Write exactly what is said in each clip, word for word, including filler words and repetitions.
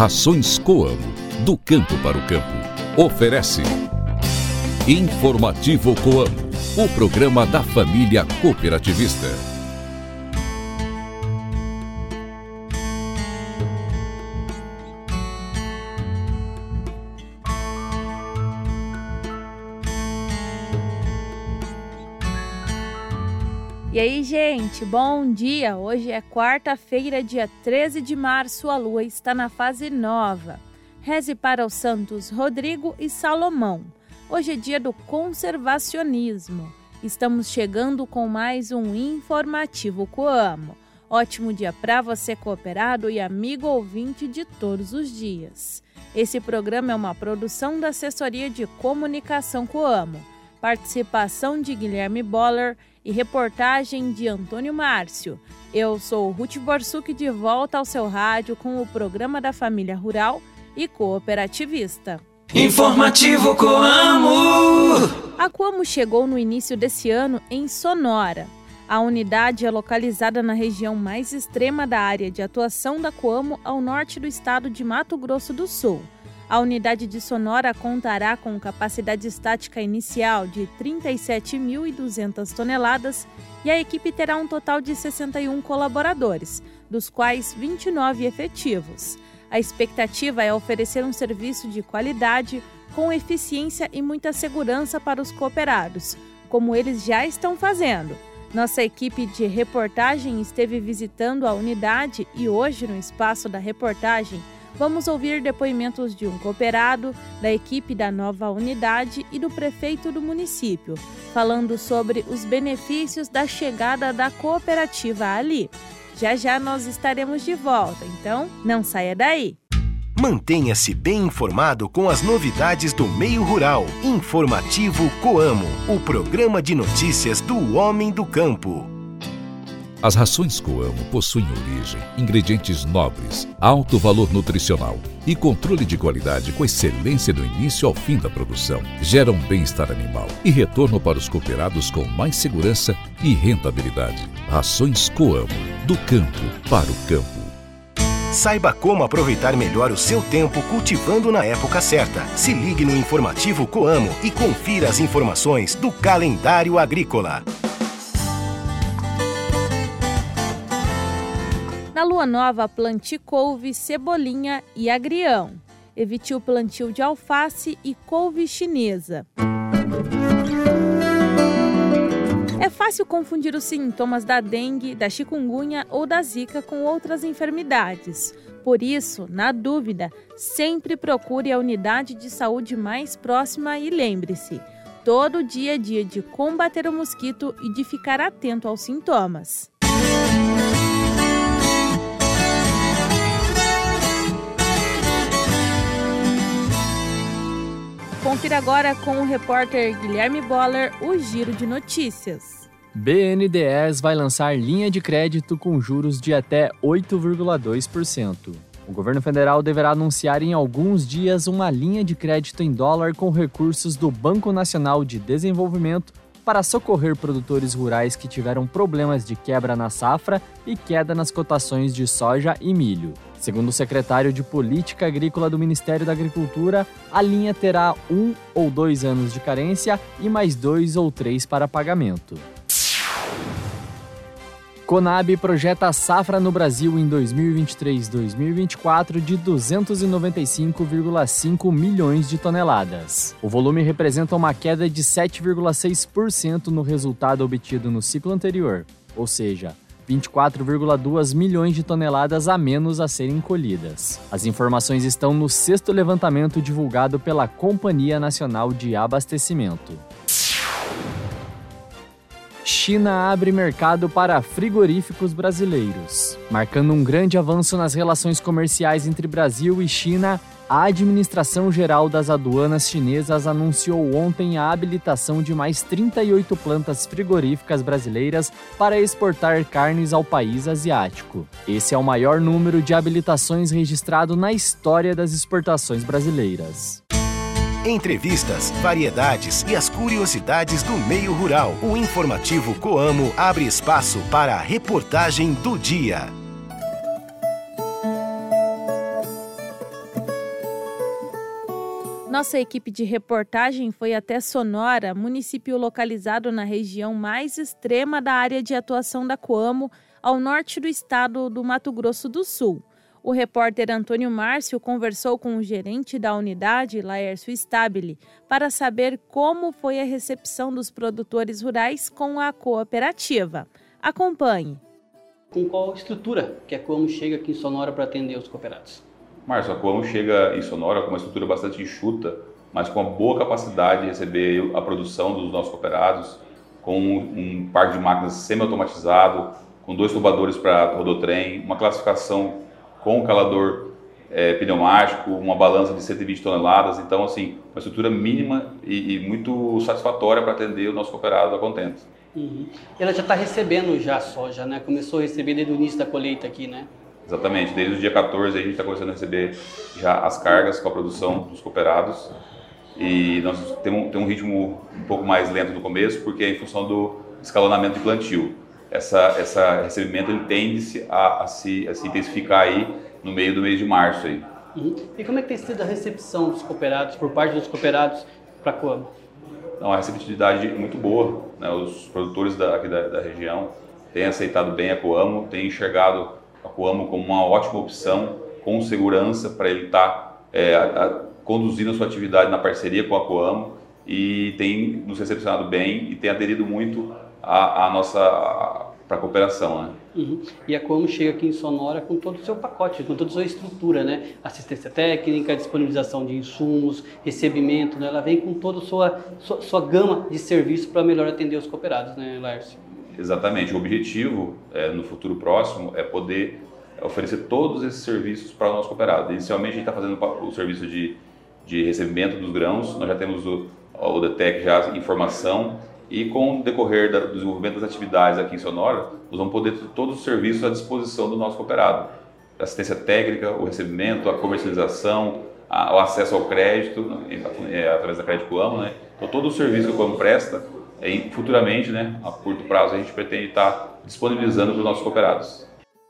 Rações Coamo, do campo para o campo. Oferece Informativo Coamo, o programa da família cooperativista. E aí, gente, bom dia! Hoje é quarta-feira, dia treze de março, a lua está na fase nova. Reze para os santos Rodrigo e Salomão. Hoje é dia do conservacionismo. Estamos chegando com mais um Informativo Coamo. Ótimo dia para você, cooperado e amigo ouvinte de todos os dias. Esse programa é uma produção da Assessoria de Comunicação Coamo. Participação de Guilherme Boller e reportagem de Antônio Márcio. Eu sou Ruth Borsuk, de volta ao seu rádio com o programa da família rural e cooperativista. Informativo Coamo! A Coamo chegou no início desse ano em Sonora. A unidade é localizada na região mais extrema da área de atuação da Coamo, ao norte do estado de Mato Grosso do Sul. A unidade de Sonora contará com capacidade estática inicial de trinta e sete mil e duzentas toneladas e a equipe terá um total de sessenta e um colaboradores, dos quais vinte e nove efetivos. A expectativa é oferecer um serviço de qualidade, com eficiência e muita segurança para os cooperados, como eles já estão fazendo. Nossa equipe de reportagem esteve visitando a unidade e hoje, no espaço da reportagem, vamos ouvir depoimentos de um cooperado, da equipe da nova unidade e do prefeito do município, falando sobre os benefícios da chegada da cooperativa ali. Já já nós estaremos de volta, então não saia daí! Mantenha-se bem informado com as novidades do meio rural. Informativo Coamo, o programa de notícias do homem do campo. As rações Coamo possuem origem, ingredientes nobres, alto valor nutricional e controle de qualidade com excelência do início ao fim da produção. Geram bem-estar animal e retorno para os cooperados com mais segurança e rentabilidade. Rações Coamo, do campo para o campo. Saiba como aproveitar melhor o seu tempo cultivando na época certa. Se ligue no Informativo Coamo e confira as informações do calendário agrícola. Na lua nova, plante couve, cebolinha e agrião. Evite o plantio de alface e couve chinesa. É fácil confundir os sintomas da dengue, da chikungunya ou da zika com outras enfermidades. Por isso, na dúvida, sempre procure a unidade de saúde mais próxima e lembre-se, todo dia é dia de combater o mosquito e de ficar atento aos sintomas. Confira agora com o repórter Guilherme Boller o giro de notícias. B N D E S vai lançar linha de crédito com juros de até oito vírgula dois por cento. O governo federal deverá anunciar em alguns dias uma linha de crédito em dólar com recursos do Banco Nacional de Desenvolvimento para socorrer produtores rurais que tiveram problemas de quebra na safra e queda nas cotações de soja e milho. Segundo o secretário de Política Agrícola do Ministério da Agricultura, a linha terá um ou dois anos de carência e mais dois ou três para pagamento. Conab projeta a safra no Brasil em dois mil e vinte e três a dois mil e vinte e quatro de duzentos e noventa e cinco vírgula cinco milhões de toneladas. O volume representa uma queda de sete vírgula seis por cento no resultado obtido no ciclo anterior, ou seja, vinte e quatro vírgula dois milhões de toneladas a menos a serem colhidas. As informações estão no sexto levantamento divulgado pela Companhia Nacional de Abastecimento. China abre mercado para frigoríficos brasileiros. Marcando um grande avanço nas relações comerciais entre Brasil e China, a Administração Geral das Aduanas Chinesas anunciou ontem a habilitação de mais trinta e oito plantas frigoríficas brasileiras para exportar carnes ao país asiático. Esse é o maior número de habilitações registrado na história das exportações brasileiras. Entrevistas, variedades e as curiosidades do meio rural. O Informativo Coamo abre espaço para a reportagem do dia. Nossa equipe de reportagem foi até Sonora, município localizado na região mais extrema da área de atuação da Coamo, ao norte do estado do Mato Grosso do Sul. O repórter Antônio Márcio conversou com o gerente da unidade, Laércio Stabile, para saber como foi a recepção dos produtores rurais com a cooperativa. Acompanhe. Com qual estrutura que a Coamo chega aqui em Sonora para atender os cooperados? Márcio, a Coamo chega em Sonora com uma estrutura bastante enxuta, mas com uma boa capacidade de receber a produção dos nossos cooperados, com um parque de máquinas semi-automatizado, com dois tubadores para rodotrem, uma classificação com calador é, pneumático, uma balança de cento e vinte toneladas. Então, assim, uma estrutura mínima e, e muito satisfatória para atender o nosso cooperado a contento. Uhum. Ela já está recebendo já a soja, né? Começou a receber desde o início da colheita aqui, né? Exatamente, desde o dia quatorze a gente está começando a receber já as cargas com a produção dos cooperados e nós temos, temos um ritmo um pouco mais lento no começo porque é em função do escalonamento de plantio. Essa, essa recebimento ele tende a, a, se, a se intensificar aí no meio do mês de março. Aí. Uhum. E como é que tem sido a recepção dos cooperados, por parte dos cooperados para a Coamo? Não, a receptividade é muito boa, né? Os produtores da, aqui da, da região têm aceitado bem a Coamo, têm enxergado a Coamo como uma ótima opção, com segurança para ele estar tá, é, a, a, conduzindo a sua atividade na parceria com a Coamo e tem nos recepcionado bem e tem aderido muito à, à nossa para a cooperação, né? Uhum. E a Coamo chega aqui em Sonora com todo o seu pacote, com toda a sua estrutura, né? Assistência técnica, disponibilização de insumos, recebimento, né? Ela vem com toda a sua, sua, sua gama de serviços para melhor atender os cooperados, né, Laércio? Exatamente. O objetivo é, no futuro próximo é poder oferecer todos esses serviços para o nosso cooperado. Inicialmente a gente está fazendo o serviço de, de recebimento dos grãos, nós já temos o, o D T E C já em formação e com o decorrer do desenvolvimento das atividades aqui em Sonora, nós vamos poder ter todos os serviços à disposição do nosso cooperado. Assistência técnica, o recebimento, a comercialização, a, o acesso ao crédito, é, através da Crédito Coamo, né? Então todo o serviço que o Coamo presta, é, futuramente, né, a curto prazo, a gente pretende estar disponibilizando para os nossos cooperados.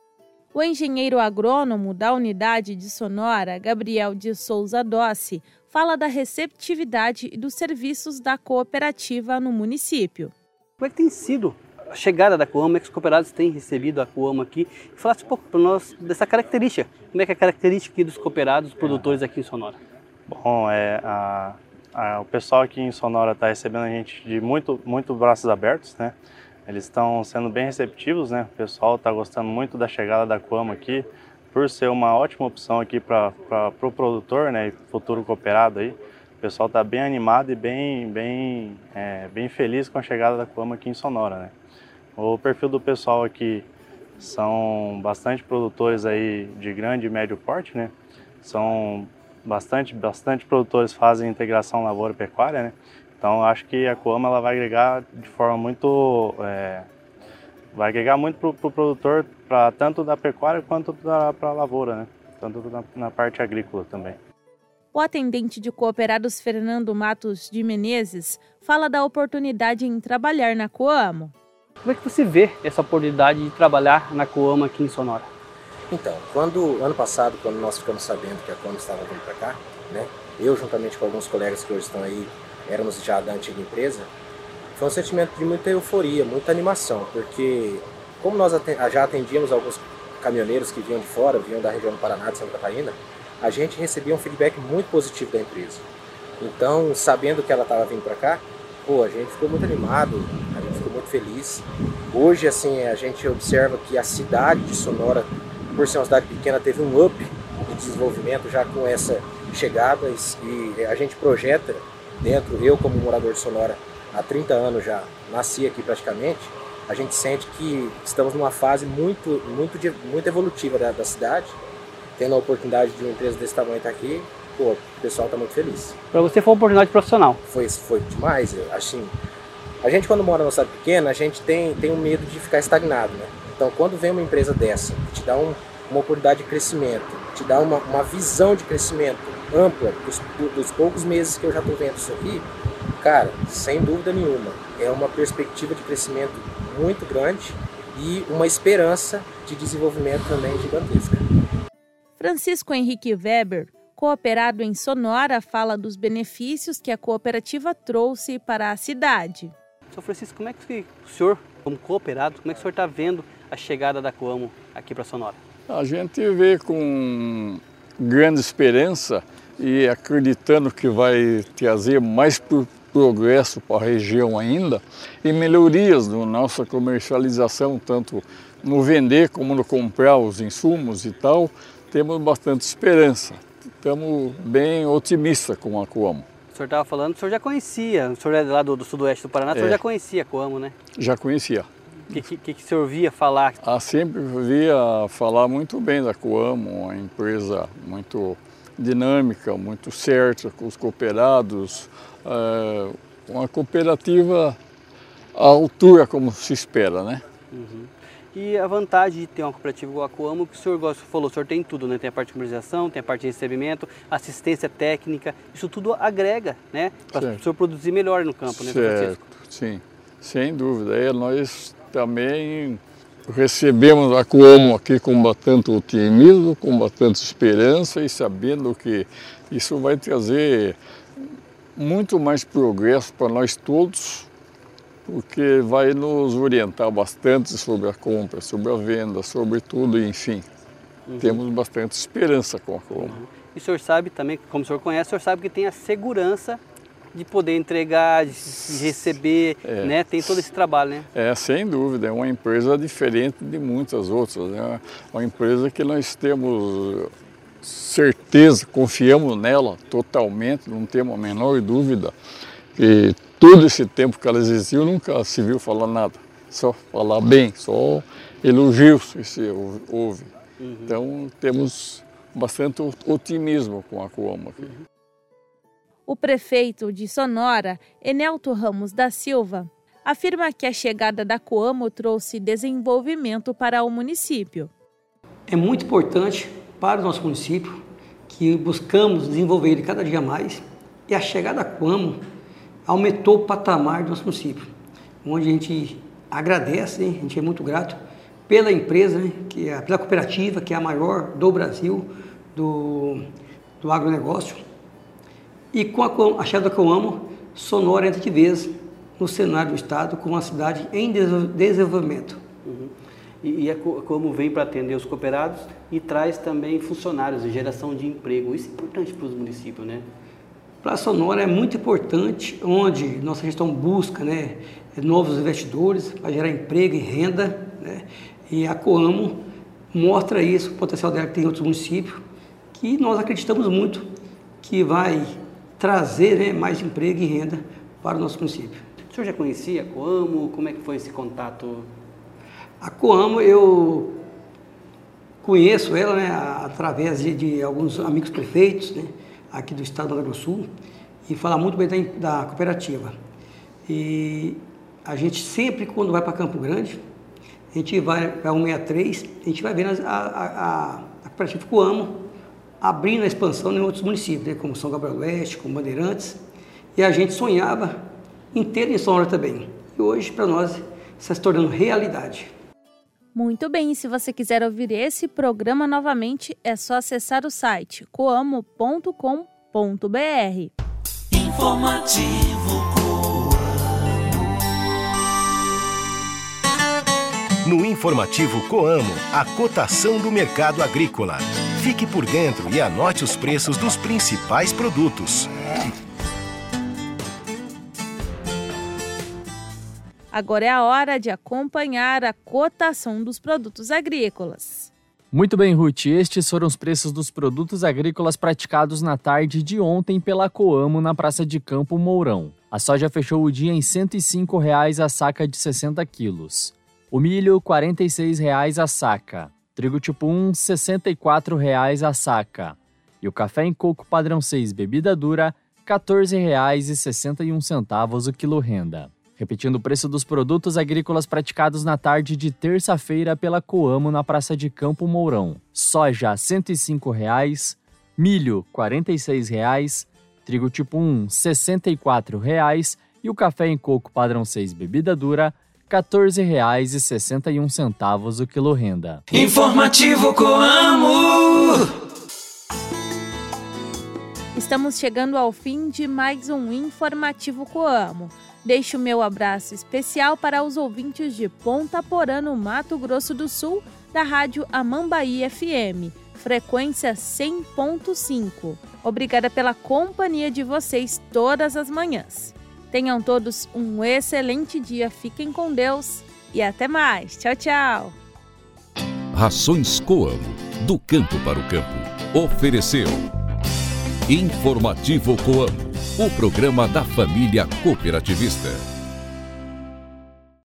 O engenheiro agrônomo da unidade de Sonora, Gabriel de Souza Dossi, fala da receptividade e dos serviços da cooperativa no município. Como é que tem sido a chegada da Coamo? Como é que os cooperados têm recebido a Coamo aqui? Falasse um pouco para nós dessa característica. Como é que é a característica aqui dos cooperados, dos produtores aqui em Sonora? Bom, é, a, a, o pessoal aqui em Sonora está recebendo a gente de muito, muito braços abertos, né? Eles estão sendo bem receptivos, né? O pessoal está gostando muito da chegada da Coamo aqui, por ser uma ótima opção aqui para o pro produtor, né? E futuro cooperado aí. O pessoal está bem animado e bem, bem, é, bem feliz com a chegada da Coamo aqui em Sonora, né? O perfil do pessoal aqui são bastante produtores aí de grande e médio porte, né? São bastante, bastante produtores que fazem integração lavoura-pecuária, né? Então, acho que a Coamo ela vai agregar de forma muito, é, vai agregar muito para o pro produtor, pra, tanto da pecuária quanto para a lavoura, né? Tanto na, na parte agrícola também. O atendente de cooperados Fernando Matos de Menezes fala da oportunidade em trabalhar na Coamo. Como é que você vê essa oportunidade de trabalhar na Coamo aqui em Sonora? Então, quando ano passado, quando nós ficamos sabendo que a Coamo estava vindo para cá, né? Eu juntamente com alguns colegas que hoje estão aí, éramos já da antiga empresa, foi um sentimento de muita euforia, muita animação, porque como nós já atendíamos alguns caminhoneiros que vinham de fora, vinham da região do Paraná, de Santa Catarina, a gente recebia um feedback muito positivo da empresa. Então, sabendo que ela estava vindo para cá, pô, a gente ficou muito animado, a gente ficou muito feliz. Hoje, assim, a gente observa que a cidade de Sonora, por ser uma cidade pequena, teve um up de desenvolvimento já com essa chegada e a gente projeta dentro, eu como morador de Sonora há trinta anos já, nasci aqui praticamente, a gente sente que estamos numa fase muito, muito, muito evolutiva da, da cidade, tendo a oportunidade de uma empresa desse tamanho estar aqui, pô, o pessoal está muito feliz. Para você foi uma oportunidade profissional? Foi, foi demais, assim, a gente quando mora numa cidade pequena, a gente tem, tem um medo de ficar estagnado, né? Então quando vem uma empresa dessa, que te dá um, uma oportunidade de crescimento, te dá uma, uma visão de crescimento ampla, dos, dos poucos meses que eu já estou vendo isso aqui, cara, sem dúvida nenhuma, é uma perspectiva de crescimento muito grande e uma esperança de desenvolvimento também gigantesca. Francisco Henrique Weber, cooperado em Sonora fala dos benefícios que a cooperativa trouxe para a cidade. Senhor Francisco, como é que o senhor, como cooperado, como é que o senhor está vendo a chegada da Coamo aqui para Sonora? A gente vê com grande esperança e acreditando que vai trazer mais progresso para a região ainda e melhorias na nossa comercialização, tanto no vender como no comprar os insumos e tal. Temos bastante esperança. Estamos bem otimistas com a Coamo. O senhor estava falando, o senhor já conhecia, o senhor é lá do, do sudoeste do Paraná, o senhor é. já conhecia a Coamo, né? Já conhecia. O que, que, que o senhor via falar? Ah, sempre via falar muito bem da Coamo, uma empresa muito dinâmica, muito certa, com os cooperados, é, uma cooperativa à altura, como se espera, né? Uhum. E a vantagem de ter uma cooperativa igual a Coamo, que o senhor falou, o senhor tem tudo, né? Tem a parte de comercialização, tem a parte de recebimento, assistência técnica, isso tudo agrega, né? Para o senhor produzir melhor no campo, né, Francisco? Sim, sem dúvida. E nós também recebemos a Coamo aqui com bastante otimismo, com bastante esperança e sabendo que isso vai trazer muito mais progresso para nós todos, porque vai nos orientar bastante sobre a compra, sobre a venda, sobre tudo, enfim. Uhum. Temos bastante esperança com a Coamo. Uhum. E o senhor sabe também, como o senhor conhece, o senhor sabe que tem a segurança de poder entregar, de receber, é, né? Tem todo esse trabalho, né? É, sem dúvida, é uma empresa diferente de muitas outras, né? Uma empresa que nós temos certeza, confiamos nela totalmente, não temos a menor dúvida. E todo esse tempo que ela existiu, nunca se viu falar nada, só falar bem, só elogios que se ouve. Uhum. Então temos bastante otimismo com a Coamo aqui. Uhum. O prefeito de Sonora, Enelto Ramos da Silva, afirma que a chegada da Coamo trouxe desenvolvimento para o município. É muito importante para o nosso município, que buscamos desenvolver ele cada dia mais, e a chegada da Coamo aumentou o patamar do nosso município, onde a gente agradece, hein? A gente é muito grato pela empresa, né? que é, pela cooperativa, que é a maior do Brasil, do, do agronegócio. E com a, a chegada da Coamo, Sonora entra de vez no cenário do estado como uma cidade em desenvolvimento. Uhum. E, e a Coamo vem para atender os cooperados e traz também funcionários e geração de emprego. Isso é importante para os municípios, né? Para Sonora é muito importante, onde nossa gestão busca, né, novos investidores para gerar emprego e renda, né, e a Coamo mostra isso, o potencial dela que tem em outros municípios, que nós acreditamos muito que vai trazer, né, mais emprego e renda para o nosso município. O senhor já conhecia a Coamo? Como é que foi esse contato? A Coamo eu conheço ela, né, através de, de alguns amigos prefeitos, né, aqui do estado do Mato Grosso do Sul, e fala muito bem da, da cooperativa. E a gente sempre, quando vai para Campo Grande, a gente vai para cento e sessenta e três, a gente vai vendo a, a, a, a cooperativa Coamo abrindo a expansão em outros municípios, né, como São Gabriel do Oeste, como Bandeirantes, e a gente sonhava em ter em Sonora também. E hoje, para nós, está se tornando realidade. Muito bem, e se você quiser ouvir esse programa novamente, é só acessar o site coamo ponto com ponto br. Informativo Coamo. No Informativo Coamo, a cotação do mercado agrícola. Fique por dentro e anote os preços dos principais produtos. Agora é a hora de acompanhar a cotação dos produtos agrícolas. Muito bem, Ruth. Estes foram os preços dos produtos agrícolas praticados na tarde de ontem pela Coamo na Praça de Campo Mourão. A soja fechou o dia em cento e cinco reais a saca de sessenta quilos. O milho, quarenta e seis reais a saca. Trigo tipo um, sessenta e quatro reais a saca. E o café em coco padrão seis bebida dura, quatorze reais e sessenta e um centavos o quilo renda. Repetindo o preço dos produtos agrícolas praticados na tarde de terça-feira pela Coamo na Praça de Campo Mourão. Soja, cento e cinco reais. Milho, quarenta e seis reais. Trigo tipo um, sessenta e quatro reais. E o café em coco padrão seis bebida dura, quatorze reais e sessenta e um centavos o quilo renda. Informativo Coamo. Estamos chegando ao fim de mais um Informativo Coamo. Deixo o meu abraço especial para os ouvintes de Ponta Porã, no Mato Grosso do Sul, da Rádio Amambaí F M, frequência cem ponto cinco. Obrigada pela companhia de vocês todas as manhãs. Tenham todos um excelente dia, fiquem com Deus e até mais. Tchau, tchau. Rações Coamo, do campo para o campo. Ofereceu Informativo Coamo, o programa da família cooperativista.